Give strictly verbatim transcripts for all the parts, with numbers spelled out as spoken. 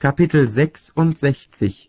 Kapitel sechsundsechzig.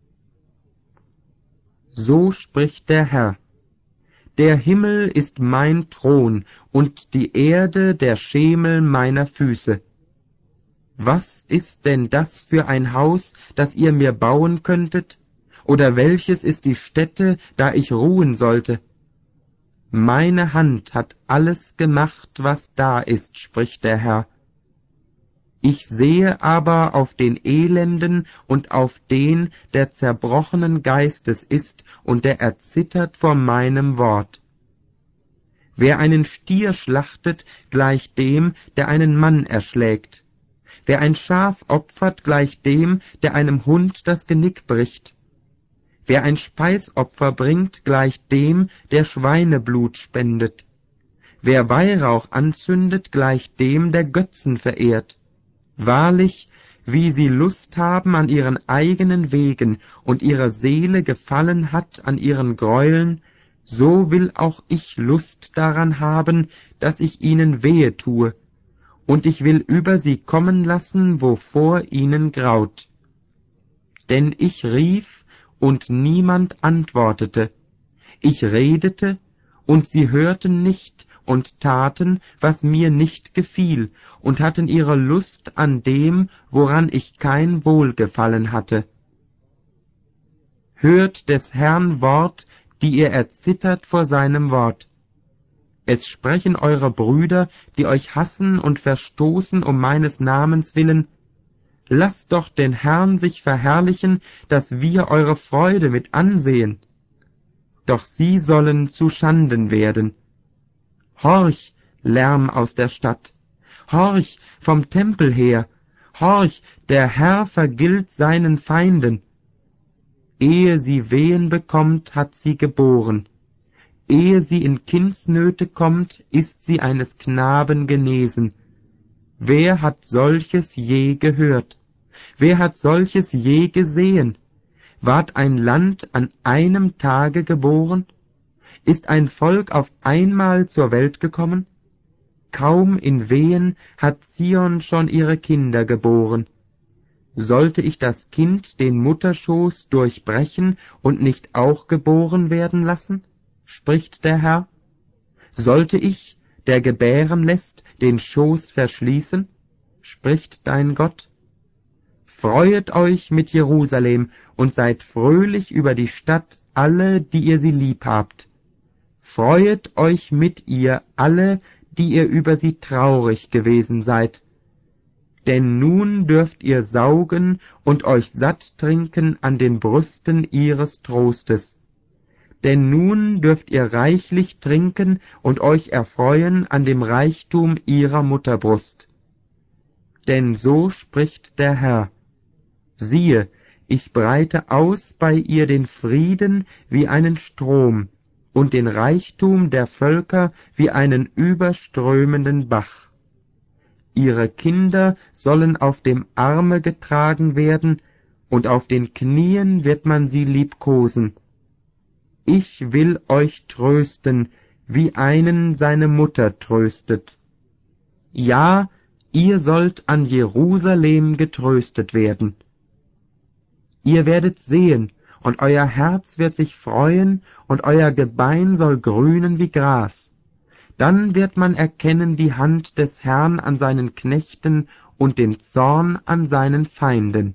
So spricht der Herr: Der Himmel ist mein Thron und die Erde der Schemel meiner Füße. Was ist denn das für ein Haus, das ihr mir bauen könntet? Oder welches ist die Stätte, da ich ruhen sollte? Meine Hand hat alles gemacht, was da ist, spricht der Herr. Ich sehe aber auf den Elenden und auf den, der zerbrochenen Geistes ist und der erzittert vor meinem Wort. Wer einen Stier schlachtet, gleicht dem, der einen Mann erschlägt. Wer ein Schaf opfert, gleicht dem, der einem Hund das Genick bricht. Wer ein Speisopfer bringt, gleicht dem, der Schweineblut spendet. Wer Weihrauch anzündet, gleicht dem, der Götzen verehrt. Wahrlich, wie sie Lust haben an ihren eigenen Wegen und ihre Seele gefallen hat an ihren Gräueln, so will auch ich Lust daran haben, dass ich ihnen wehe tue, und ich will über sie kommen lassen, wovor ihnen graut. Denn ich rief, und niemand antwortete, ich redete, und sie hörten nicht und taten, was mir nicht gefiel, und hatten ihre Lust an dem, woran ich kein Wohlgefallen hatte. Hört des Herrn Wort, die ihr erzittert vor seinem Wort. Es sprechen eure Brüder, die euch hassen und verstoßen um meines Namens willen: Lasst doch den Herrn sich verherrlichen, dass wir eure Freude mit ansehen. Doch sie sollen zu Schanden werden. Horch, Lärm aus der Stadt! Horch, vom Tempel her! Horch, der Herr vergilt seinen Feinden! Ehe sie Wehen bekommt, hat sie geboren. Ehe sie in Kindsnöte kommt, ist sie eines Knaben genesen. Wer hat solches je gehört? Wer hat solches je gesehen? Ward ein Land an einem Tage geboren? Ist ein Volk auf einmal zur Welt gekommen? Kaum in Wehen hat Zion schon ihre Kinder geboren. Sollte ich das Kind den Mutterschoß durchbrechen und nicht auch geboren werden lassen? Spricht der Herr. Sollte ich, der gebären lässt, den Schoß verschließen? Spricht dein Gott. Freuet euch mit Jerusalem und seid fröhlich über die Stadt, alle, die ihr sie lieb habt. Freuet euch mit ihr, alle, die ihr über sie traurig gewesen seid. Denn nun dürft ihr saugen und euch satt trinken an den Brüsten ihres Trostes. Denn nun dürft ihr reichlich trinken und euch erfreuen an dem Reichtum ihrer Mutterbrust. Denn so spricht der Herr: Siehe, ich breite aus bei ihr den Frieden wie einen Strom und den Reichtum der Völker wie einen überströmenden Bach. Ihre Kinder sollen auf dem Arme getragen werden, und auf den Knien wird man sie liebkosen. Ich will euch trösten, wie einen seine Mutter tröstet. Ja, ihr sollt an Jerusalem getröstet werden. Ihr werdet sehen, und euer Herz wird sich freuen, und euer Gebein soll grünen wie Gras. Dann wird man erkennen die Hand des Herrn an seinen Knechten und den Zorn an seinen Feinden.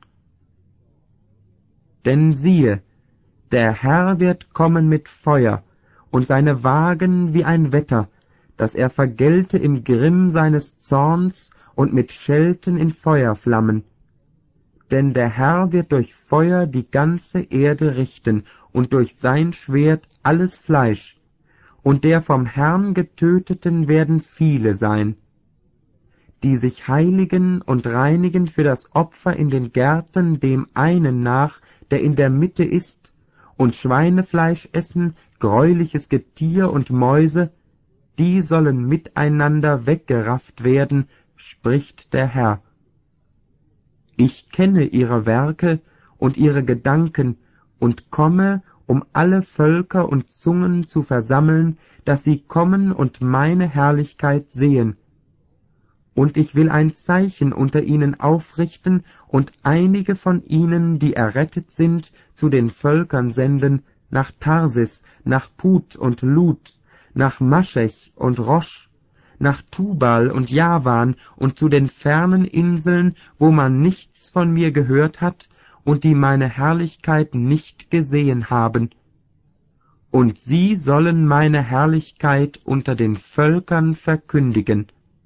Denn siehe, der Herr wird kommen mit Feuer, und seine Wagen wie ein Wetter, dass er vergelte im Grimm seines Zorns und mit Schelten in Feuerflammen. Denn der Herr wird durch Feuer die ganze Erde richten und durch sein Schwert alles Fleisch, und der vom Herrn Getöteten werden viele sein. Die sich heiligen und reinigen für das Opfer in den Gärten dem einen nach, der in der Mitte ist, und Schweinefleisch essen, greuliches Getier und Mäuse, die sollen miteinander weggerafft werden, spricht der Herr. Ich kenne ihre Werke und ihre Gedanken und komme, um alle Völker und Zungen zu versammeln, dass sie kommen und meine Herrlichkeit sehen. Und ich will ein Zeichen unter ihnen aufrichten und einige von ihnen, die errettet sind, zu den Völkern senden, nach Tarsis, nach Put und Lut, nach Maschech und Rosch, nach Tubal und Javan und zu den fernen Inseln, wo man nichts von mir gehört hat und die meine Herrlichkeit nicht gesehen haben. Und sie sollen meine Herrlichkeit unter den Völkern verkündigen.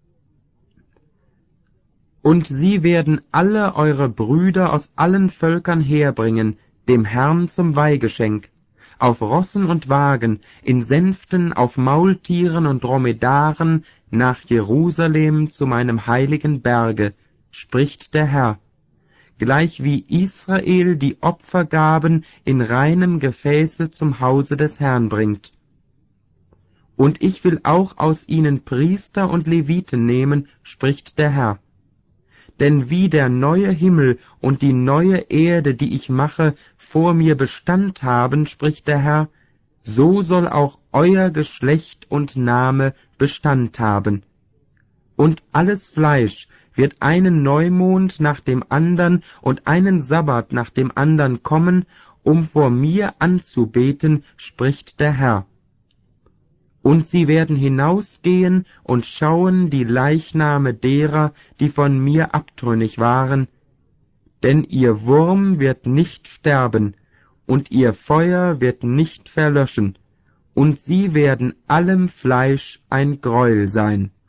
Und sie werden alle eure Brüder aus allen Völkern herbringen, dem Herrn zum Weihgeschenk, auf Rossen und Wagen, in Sänften, auf Maultieren und Dromedaren, nach Jerusalem zu meinem heiligen Berge, spricht der Herr, gleich wie Israel die Opfergaben in reinem Gefäße zum Hause des Herrn bringt. Und ich will auch aus ihnen Priester und Leviten nehmen, spricht der Herr. Denn wie der neue Himmel und die neue Erde, die ich mache, vor mir Bestand haben, spricht der Herr, so soll auch euer Geschlecht und Name Bestand haben. Und alles Fleisch wird einen Neumond nach dem andern und einen Sabbat nach dem andern kommen, um vor mir anzubeten, spricht der Herr. Und sie werden hinausgehen und schauen die Leichname derer, die von mir abtrünnig waren, denn ihr Wurm wird nicht sterben, und ihr Feuer wird nicht verlöschen, und sie werden allem Fleisch ein Greuel sein.